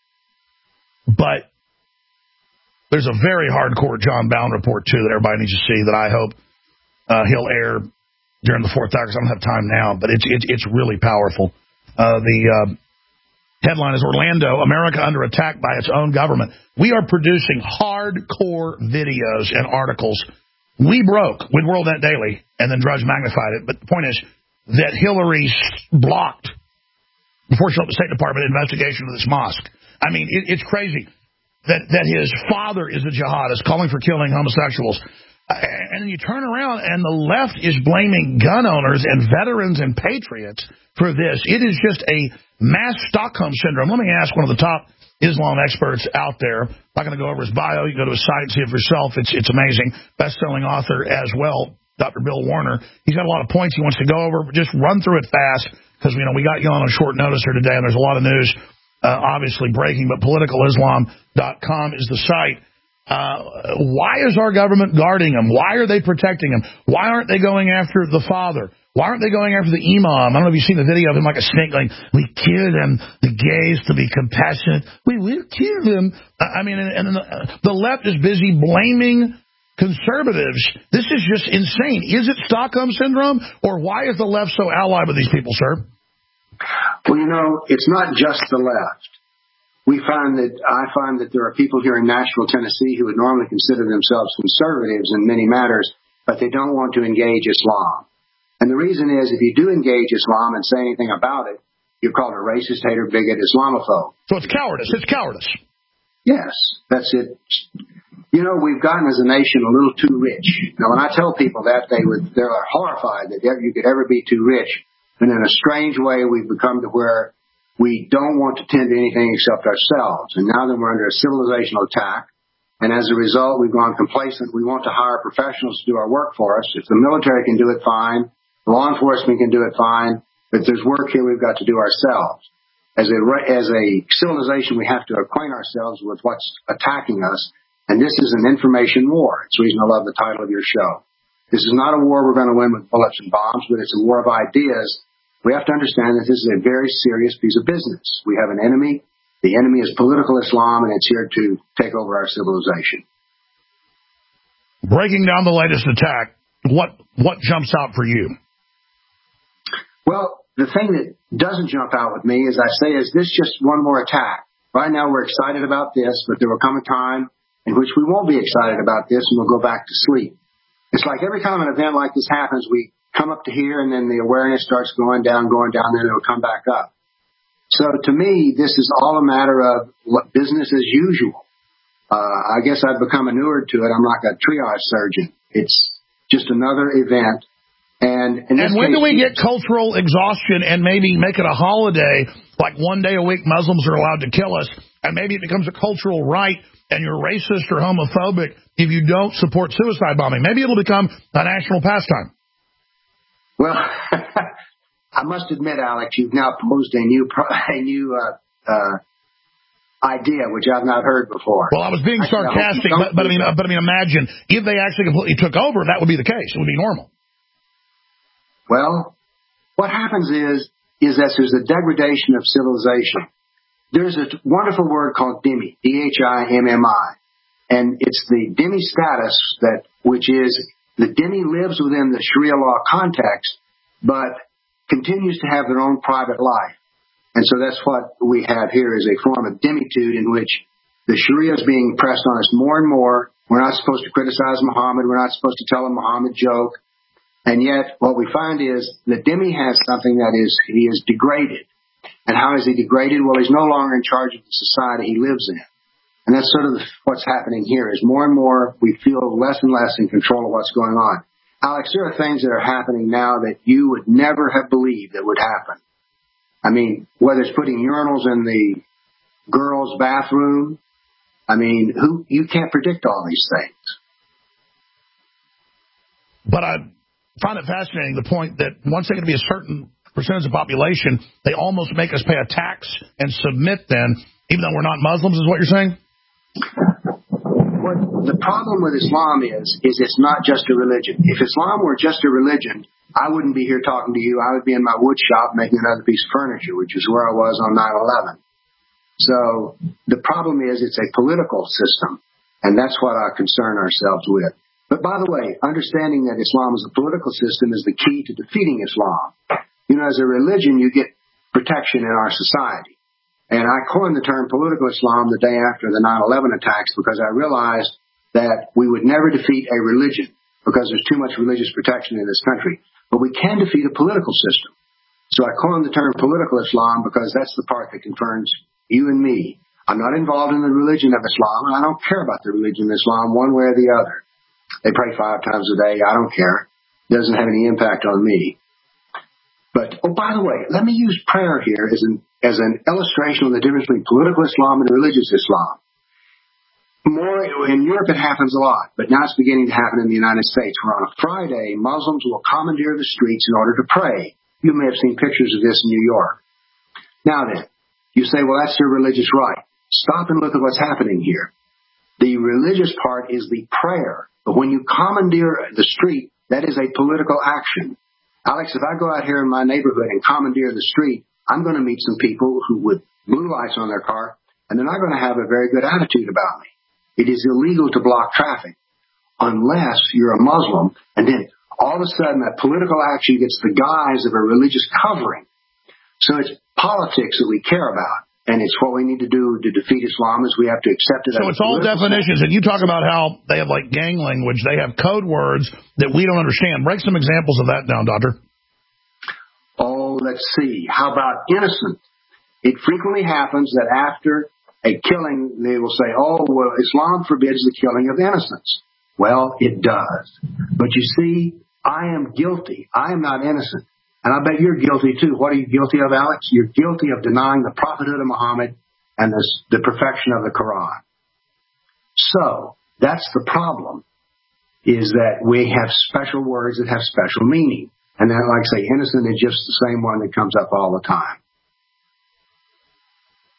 But there's a very hardcore John Bound report, too, that everybody needs to see that I hope uh, he'll air during the fourth hour because I don't have time now. But it's it's, it's really powerful. Uh, the uh, headline is Orlando, America under attack by its own government. We are producing hardcore videos and articles. We broke with WorldNet Daily, and then Drudge magnified it. But the point is that Hillary blocked, before she went to the State Department, investigation of this mosque. I mean, it, it's crazy that, that his father is a jihadist calling for killing homosexuals. Uh, and then you turn around, and the left is blaming gun owners and veterans and patriots for this. It is just a mass Stockholm syndrome. Let me ask one of the top Islam experts out there. I'm not going to go over his bio. You can go to his site and see it for yourself. It's it's amazing. Best-selling author as well, Doctor Bill Warner. He's got a lot of points he wants to go over, but just run through it fast because, you know, we got you on a short notice here today, and there's a lot of news, uh, obviously, breaking, but political islam dot com is the site. Uh, why is our government guarding him? Why are they protecting him? Why aren't they going after the father? Why aren't they going after the imam? I don't know if you've seen the video of him like a snake going, we kill them, the gays, to be compassionate. We will kill them. I mean, and, and the, the left is busy blaming conservatives. This is just insane. Is it Stockholm Syndrome, or why is the left so allied with these people, sir? Well, you know, it's not just the left. We find that, I find that there are people here in Nashville, Tennessee, who would normally consider themselves conservatives in many matters, but they don't want to engage Islam. And the reason is, if you do engage Islam and say anything about it, you're called a racist, hater, bigot, Islamophobe. So it's cowardice. It's cowardice. Yes, that's it. You know, we've gotten as a nation a little too rich. Now, when I tell people that, they would, they're horrified that you could ever be too rich. And in a strange way, we've become to where we don't want to tend to anything except ourselves. And now that we're under a civilizational attack, and as a result, we've gone complacent. We want to hire professionals to do our work for us. If the military can do it, fine. Law enforcement can do it fine, but if there's work here we've got to do ourselves. as a, as a civilization, we have to acquaint ourselves with what's attacking us. And this is an information war. It's the reason I love the title of your show. This is not a war we're going to win with bullets and bombs, but it's a war of ideas. We have to understand that this is a very serious piece of business. We have an enemy. The enemy is political Islam, and it's here to take over our civilization. Breaking down the latest attack, what what jumps out for you? Well, the thing that doesn't jump out with me, as I say, is this just one more attack. Right now we're excited about this, but there will come a time in which we won't be excited about this, and we'll go back to sleep. It's like every time an event like this happens, we come up to here, and then the awareness starts going down, going down, then it'll come back up. So to me, this is all a matter of what business as usual. Uh, I guess I've become inured to it. I'm like a triage surgeon. It's just another event. And, in and when case, do we get cultural exhaustion and maybe make it a holiday, like one day a week Muslims are allowed to kill us, and maybe it becomes a cultural right and you're racist or homophobic if you don't support suicide bombing? Maybe it'll become a national pastime. Well, I must admit, Alex, you've now posed a new a new uh, uh, idea, which I've not heard before. Well, I was being sarcastic, but, but I mean, but I mean, imagine if they actually completely took over, that would be the case. It would be normal. Well, what happens is is that there's a degradation of civilization. There's a wonderful word called dhimmi, D H I M M I, and it's the dhimmi status that which is the dhimmi lives within the Sharia law context, but continues to have their own private life. And so that's what we have here is a form of dhimmitude in which the Sharia is being pressed on us more and more. We're not supposed to criticize Muhammad. We're not supposed to tell a Muhammad joke. And yet what we find is the dhimmi has something that is, he is degraded. And how is he degraded? Well, he's no longer in charge of the society he lives in. And that's sort of what's happening here is more and more we feel less and less in control of what's going on. Alex, there are things that are happening now that you would never have believed that would happen. I mean, whether it's putting urinals in the girls' bathroom, I mean, who you can't predict all these things. But I find it fascinating, the point that once they get to be a certain percentage of population, they almost make us pay a tax and submit then, even though we're not Muslims, is what you're saying? What the problem with Islam is, is it's not just a religion. If Islam were just a religion, I wouldn't be here talking to you. I would be in my wood shop making another piece of furniture, which is where I was on nine eleven. So the problem is it's a political system, and that's what I concern ourselves with. But by the way, understanding that Islam is a political system is the key to defeating Islam. You know, as a religion, you get protection in our society. And I coined the term political Islam the day after the nine eleven attacks because I realized that we would never defeat a religion because there's too much religious protection in this country. But we can defeat a political system. So I coined the term political Islam because that's the part that concerns you and me. I'm not involved in the religion of Islam, and I don't care about the religion of Islam one way or the other. They pray five times a day. I don't care. It doesn't have any impact on me. But, oh, by the way, let me use prayer here as an as an illustration of the difference between political Islam and religious Islam. More in Europe, it happens a lot, but now it's beginning to happen in the United States, where on a Friday, Muslims will commandeer the streets in order to pray. You may have seen pictures of this in New York. Now then, you say, well, that's their religious right. Stop and look at what's happening here. The religious part is the prayer, but when you commandeer the street, that is a political action. Alex, if I go out here in my neighborhood and commandeer the street, I'm going to meet some people who with blue lights on their car, and they're not going to have a very good attitude about me. It is illegal to block traffic unless you're a Muslim, and then all of a sudden that political action gets the guise of a religious covering. So it's politics that we care about, and it's what we need to do to defeat Islam is we have to accept it. So it's all definitions, and you talk about how they have like gang language, they have code words that we don't understand. Break some examples of that down, Doctor. Oh, let's see. How about innocent? It frequently happens that after a killing, they will say, oh, well, Islam forbids the killing of innocents. Well, it does. But you see, I am guilty. I am not innocent. And I bet you're guilty, too. What are you guilty of, Alex? You're guilty of denying the prophethood of Muhammad and the, the perfection of the Quran. So that's the problem, is that we have special words that have special meaning. And then, like I say, innocent is just the same one that comes up all the time.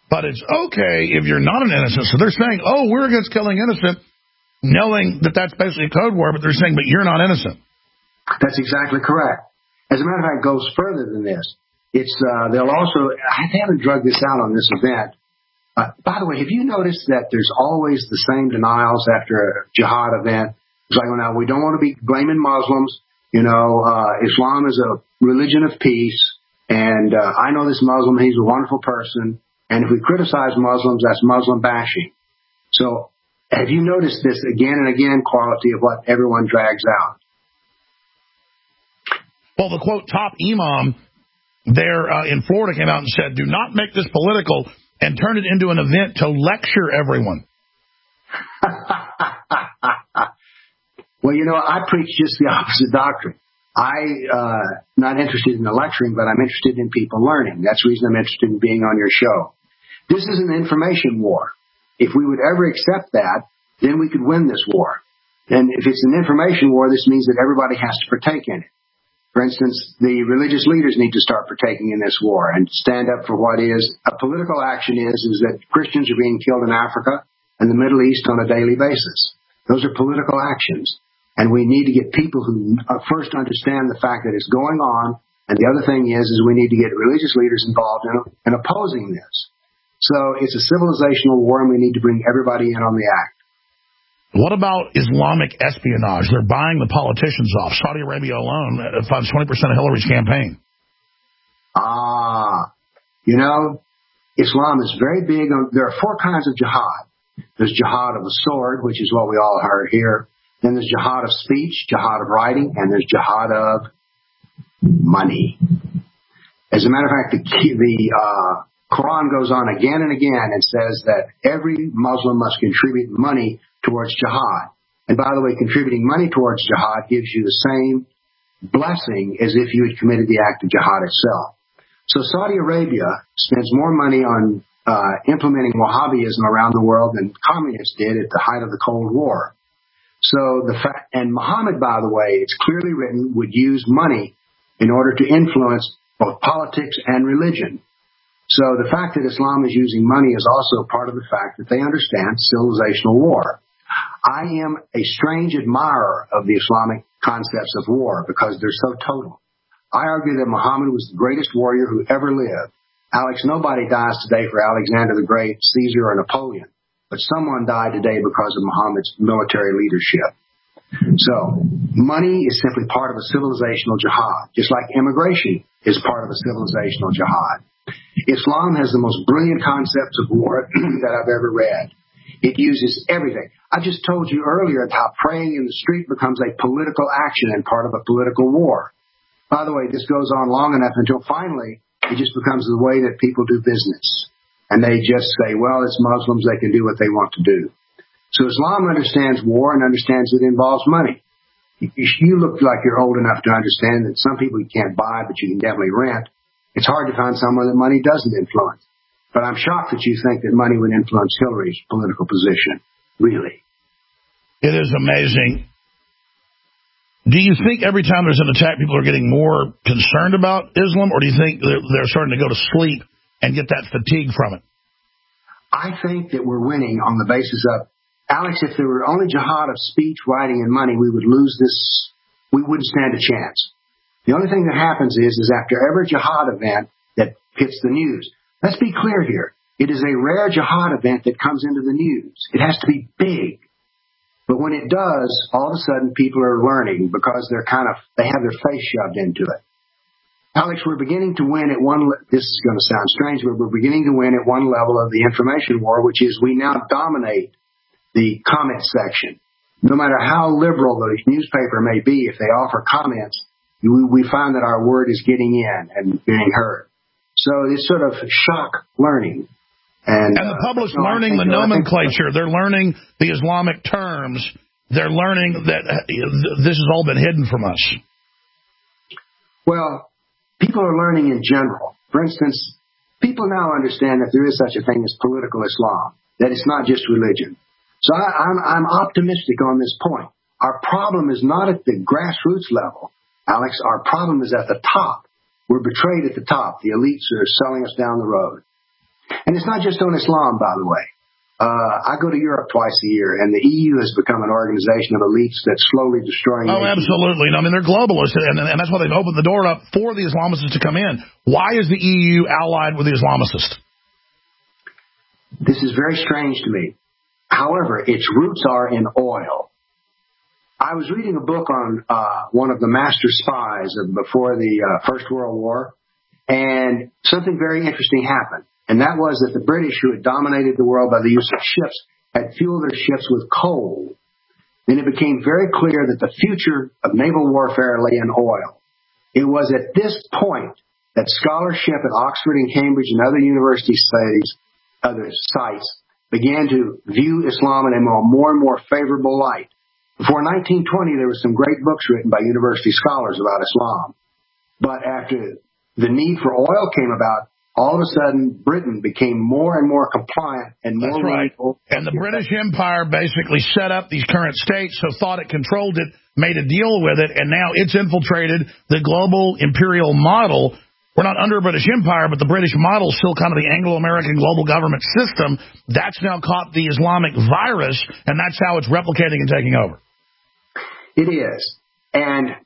but it's okay if you're not an innocent. So they're saying, oh, we're against killing innocent, knowing that that's basically a code word, but they're saying, but you're not innocent. That's exactly correct. As a matter of fact, it goes further than this. It's uh, they'll also, I haven't drugged this out on this event. Uh, by the way, have you noticed that there's always the same denials after a jihad event? It's like, well, now, we don't want to be blaming Muslims. You know, uh, Islam is a religion of peace, and uh, I know this Muslim, he's a wonderful person, and if we criticize Muslims, that's Muslim bashing. So have you noticed this again and again quality of what everyone drags out? Well, the, quote, top imam there uh, in Florida came out and said, do not make this political and turn it into an event to lecture everyone. Well, you know, I preach just the opposite doctrine. I, uh, not interested in the lecturing, but I'm interested in people learning. That's the reason I'm interested in being on your show. This is an information war. If we would ever accept that, then we could win this war. And if it's an information war, this means that everybody has to partake in it. For instance, the religious leaders need to start partaking in this war and stand up for what is a political action is, is that Christians are being killed in Africa and the Middle East on a daily basis. Those are political actions. And we need to get people who first understand the fact that it's going on. And the other thing is, is we need to get religious leaders involved in, in opposing this. So it's a civilizational war, and we need to bring everybody in on the act. What about Islamic espionage? They're buying the politicians off. Saudi Arabia alone funds twenty percent of Hillary's campaign. Ah, you know, Islam is very big on, there are four kinds of jihad. There's jihad of the sword, which is what we all heard here. Then there's jihad of speech, jihad of writing, and there's jihad of money. As a matter of fact, the, the uh, Quran goes on again and again and says that every Muslim must contribute money towards jihad. And by the way, contributing money towards jihad gives you the same blessing as if you had committed the act of jihad itself. So Saudi Arabia spends more money on uh, implementing Wahhabism around the world than communists did at the height of the Cold War. So the fact, and Muhammad, by the way, it's clearly written, would use money in order to influence both politics and religion. So the fact that Islam is using money is also part of the fact that they understand civilizational war. I am a strange admirer of the Islamic concepts of war because they're so total. I argue that Muhammad was the greatest warrior who ever lived. Alex, nobody dies today for Alexander the Great, Caesar, or Napoleon, but someone died today because of Muhammad's military leadership. So money is simply part of a civilizational jihad, just like immigration is part of a civilizational jihad. Islam has the most brilliant concepts of war that I've ever read. It uses everything. I just told you earlier how praying in the street becomes a political action and part of a political war. By the way, this goes on long enough until finally it just becomes the way that people do business. And they just say, well, it's Muslims, they can do what they want to do. So Islam understands war and understands it involves money. You look like you're old enough to understand that some people you can't buy, but you can definitely rent. It's hard to find someone that money doesn't influence. But I'm shocked that you think that money would influence Hillary's political position. Really. It is amazing. Do you think every time there's an attack, people are getting more concerned about Islam, or do you think they're starting to go to sleep and get that fatigue from it? I think that we're winning on the basis of, Alex, if there were only jihad of speech, writing, and money, we would lose this. We wouldn't stand a chance. The only thing that happens is, is after every jihad event that hits the news, let's be clear here. It is a rare jihad event that comes into the news. It has to be big. But when it does, all of a sudden people are learning because they're kind of, they have their face shoved into it. Alex, we're beginning to win at one, le- this is going to sound strange, but we're beginning to win at one level of the information war, which is we now dominate the comment section. No matter how liberal the newspaper may be, if they offer comments, we, we find that our word is getting in and being heard. So it's sort of shock learning. And, and the uh, public's so learning the nomenclature. They're learning the Islamic terms. They're learning that uh, this has all been hidden from us. Well, people are learning in general. For instance, people now understand that there is such a thing as political Islam, that it's not just religion. So I, I'm, I'm optimistic on this point. Our problem is not at the grassroots level, Alex. Our problem is at the top. We're betrayed at the top. The elites are selling us down the road. And it's not just on Islam, by the way. Uh, I go to Europe twice a year, and the E U has become an organization of elites that's slowly destroying. Oh, nations. Absolutely. I mean, they're globalists, and, and that's why they've opened the door up for the Islamists to come in. Why is the E U allied with the Islamists? This is very strange to me. However, its roots are in oil. I was reading a book on uh, one of the master spies of before the uh, First World War, and something very interesting happened. And that was that the British, who had dominated the world by the use of ships, had fueled their ships with coal. Then it became very clear that the future of naval warfare lay in oil. It was at this point that scholarship at Oxford and Cambridge and other university studies, other sites, began to view Islam in a more, more and more favorable light. Before nineteen twenty, there were some great books written by university scholars about Islam. But after the need for oil came about, all of a sudden, Britain became more and more compliant and more... That's right. And the British Empire basically set up these current states, so thought it controlled it, made a deal with it, and now it's infiltrated the global imperial model. We're not under a British Empire, but the British model is still kind of the Anglo-American global government system. That's now caught the Islamic virus, and that's how it's replicating and taking over. It is. And...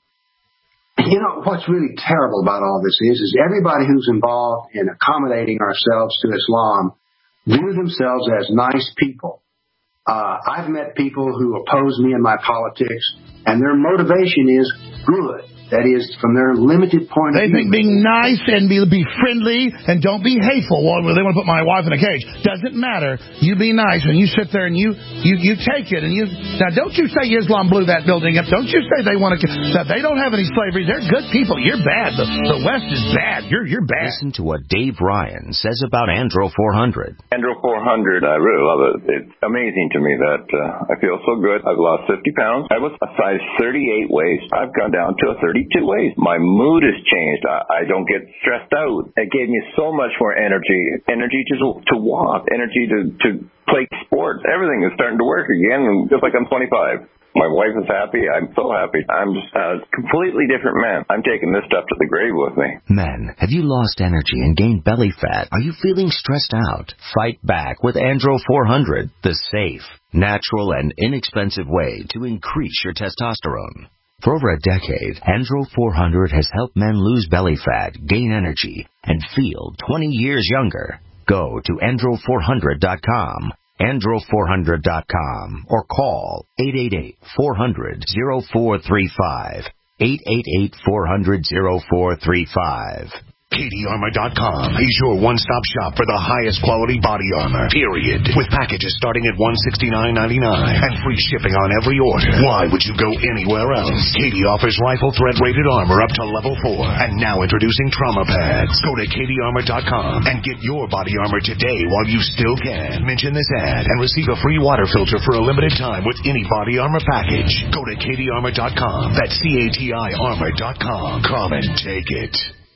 you know, what's really terrible about all this is, is everybody who's involved in accommodating ourselves to Islam view themselves as nice people. Uh, I've met people who oppose me in my politics, and their motivation is good. That is, from their limited point they of view. They think being nice and be, be friendly and don't be hateful. Well, they want to put my wife in a cage. Doesn't matter. You be nice, and you sit there and you, you, you take it. And you Now, don't you say Islam blew that building up. Don't you say they want to... Now, they don't have any slavery. They're good people. You're bad. The, the West is bad. You're, you're bad. Listen to what Dave Ryan says about Andro four hundred. Andro four hundred, I really love it. It's amazing to me that uh, I feel so good. I've lost fifty pounds. I was a size thirty-eight waist. I've gone down to a thirty-two waist. My mood has changed. I, I don't get stressed out. It gave me so much more energy. Energy to to walk. Energy to, to play sports. Everything is starting to work again, just like I'm twenty-five. My wife is happy. I'm so happy. I'm just a completely different man. I'm taking this stuff to the grave with me. Men, have you lost energy and gained belly fat? Are you feeling stressed out? Fight back with Andro four hundred, the safe, natural, and inexpensive way to increase your testosterone. For over a decade, Andro four hundred has helped men lose belly fat, gain energy, and feel twenty years younger. Go to andro four hundred dot com. andro four hundred dot com or call eight eight eight, four hundred, oh four three five. eight eight eight, four hundred, oh four three five. Katie Armor dot com is your one-stop shop for the highest quality body armor, period. With packages starting at one hundred sixty-nine ninety-nine and free shipping on every order. Why would you go anywhere else? Katie offers rifle threat-rated armor up to level four. And now introducing trauma pads. Go to Katie Armor dot com and get your body armor today while you still can. Mention this ad and receive a free water filter for a limited time with any body armor package. Go to Katie Armor dot com. That's C A T I Armor dot com. Come and take it.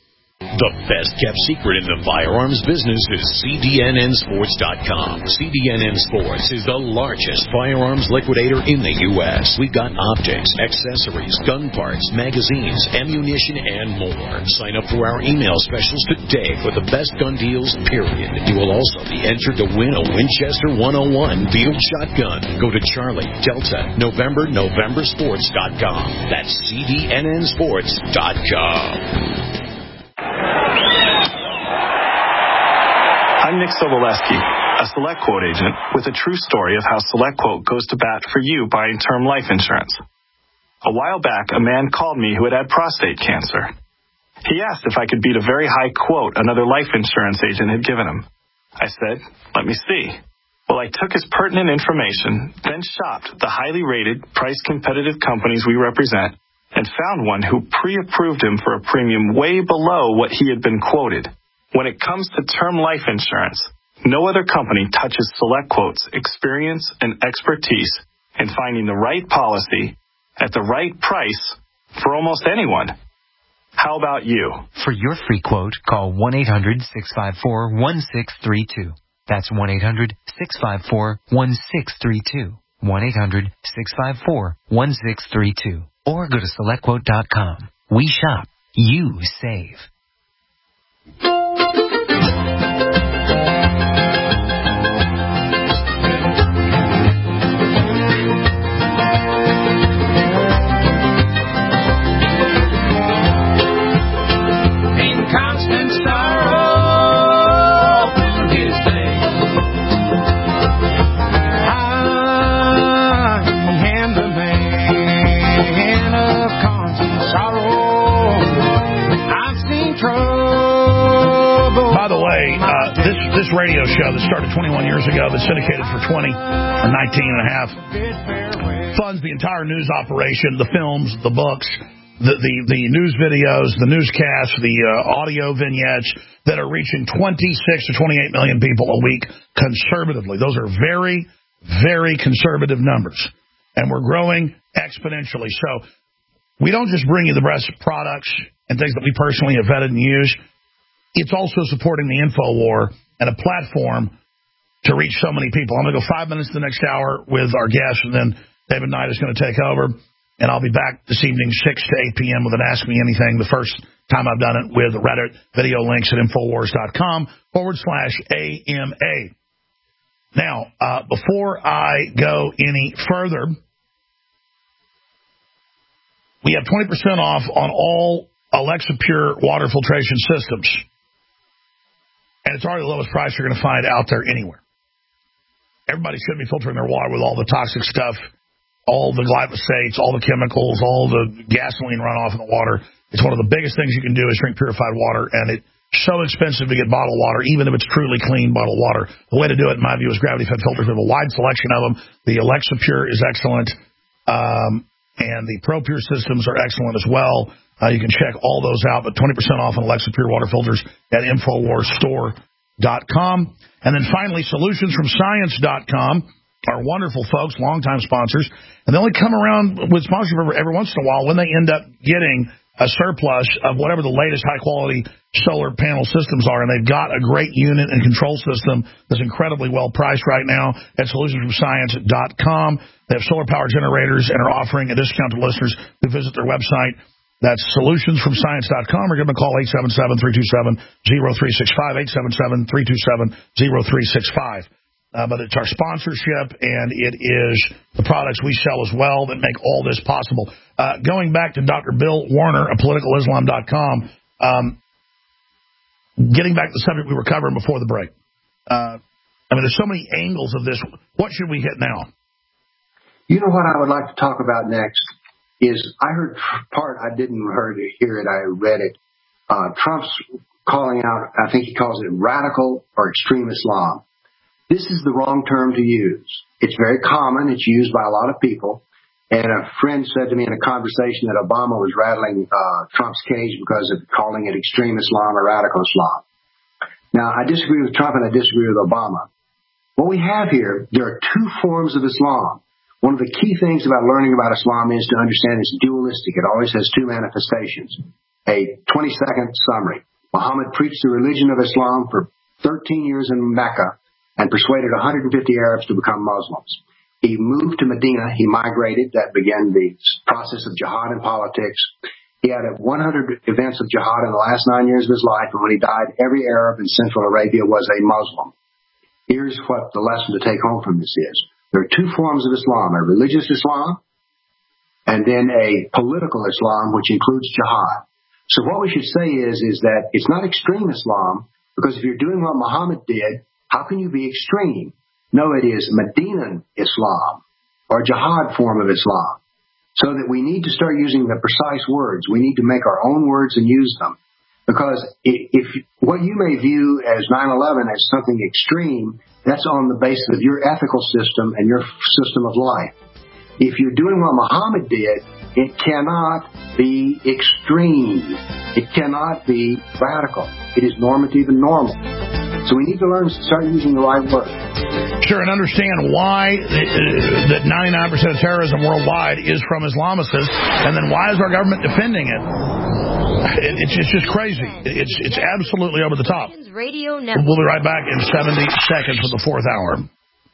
The best-kept secret in the firearms business is C D N N Sports dot com. C D N N Sports is the largest firearms liquidator in the U S We've got optics, accessories, gun parts, magazines, ammunition, and more. Sign up for our email specials today for the best gun deals, period. You will also be entered to win a Winchester one oh one field shotgun. Go to Charlie, Delta, November, November Sports dot com. That's C D N N Sports dot com. I'm Nick Soboleski, a SelectQuote agent with a true story of how SelectQuote goes to bat for you buying term life insurance. A while back, a man called me who had had prostate cancer. He asked if I could beat a very high quote another life insurance agent had given him. I said, let me see. Well, I took his pertinent information, then shopped the highly rated, price-competitive companies we represent, and found one who pre-approved him for a premium way below what he had been quoted. When it comes to term life insurance, no other company touches SelectQuote's experience and expertise in finding the right policy at the right price for almost anyone. How about you? For your free quote, call one eight hundred, six five four, one six three two. That's one eight hundred, six five four, one six three two. one eight hundred, six five four, one six three two. Or go to select quote dot com. We shop. You save. radio show that started twenty-one years ago, that's syndicated for twenty or nineteen and a half. Funds the entire news operation, the films, the books, the the, the news videos, the newscasts, the uh, audio vignettes that are reaching twenty-six to twenty-eight million people a week conservatively. Those are very, very conservative numbers. And we're growing exponentially. So we don't just bring you the best products and things that we personally have vetted and used. It's also supporting the InfoWar and a platform to reach so many people. I'm going to go five minutes the next hour with our guest, and then David Knight is going to take over. And I'll be back this evening, six to eight p.m. with an Ask Me Anything, the first time I've done it with Reddit, video links at Infowars.com forward slash AMA. Now, uh, before I go any further, we have twenty percent off on all Alexa Pure water filtration systems. And it's already the lowest price you're going to find out there anywhere. Everybody should be filtering their water with all the toxic stuff, all the glyphosates, all the chemicals, all the gasoline runoff in the water. It's one of the biggest things you can do is drink purified water, and it's so expensive to get bottled water, even if it's truly clean bottled water. The way to do it, in my view, is gravity-fed filters. We have a wide selection of them. The Alexa Pure is excellent, um, and the Pro Pure systems are excellent as well. Uh, you can check all those out, but twenty percent off on Alexa Pure water filters at Infowars Store dot com. And then finally, Solutions From Science dot com are wonderful folks, longtime sponsors, and they only come around with sponsorship every, every once in a while when they end up getting a surplus of whatever the latest high-quality solar panel systems are, and they've got a great unit and control system that's incredibly well priced right now at Solutions From Science dot com. They have solar power generators and are offering a discount to listeners who visit their website. That's Solutions From Science dot com, or give them a call, eight seven seven, three two seven, zero three six five, eight seven seven, three two seven, zero three six five. Uh, but it's our sponsorship, and it is the products we sell as well that make all this possible. Uh, going back to Doctor Bill Warner of Political Islam dot com, um, getting back to the subject we were covering before the break. Uh, I mean, there's so many angles of this. What should we hit now? You know what I would like to talk about next is I heard part, I didn't heard it, hear it, I read it. Uh, Trump's calling out, I think he calls it radical or extreme Islam. This is the wrong term to use. It's very common. It's used by a lot of people. And a friend said to me in a conversation that Obama was rattling uh, Trump's cage because of calling it extreme Islam or radical Islam. Now, I disagree with Trump and I disagree with Obama. What we have here, there are two forms of Islam. One of the key things about learning about Islam is to understand it's dualistic. It always has two manifestations. A twenty-second summary. Muhammad preached the religion of Islam for thirteen years in Mecca and persuaded one hundred fifty Arabs to become Muslims. He moved to Medina. He migrated. That began the process of jihad in politics. He had one hundred events of jihad in the last nine years of his life, and when he died, every Arab in Central Arabia was a Muslim. Here's what the lesson to take home from this is. There are two forms of Islam, a religious Islam and then a political Islam, which includes jihad. So what we should say is, is that it's not extreme Islam, because if you're doing what Muhammad did, how can you be extreme? No, it is Medinan Islam, or jihad form of Islam. So that we need to start using the precise words. We need to make our own words and use them. Because if what you may view as nine eleven as something extreme, that's on the basis of your ethical system and your system of life. If you're doing what Muhammad did, it cannot be extreme. It cannot be radical. It is normative and normal. So we need to learn to start using the right word. Sure, and understand why uh, that ninety-nine percent of terrorism worldwide is from Islamicists, and then why is our government defending it? it it's, it's just crazy. It's, it's absolutely over the top. We'll be right back in seventy seconds with the fourth hour.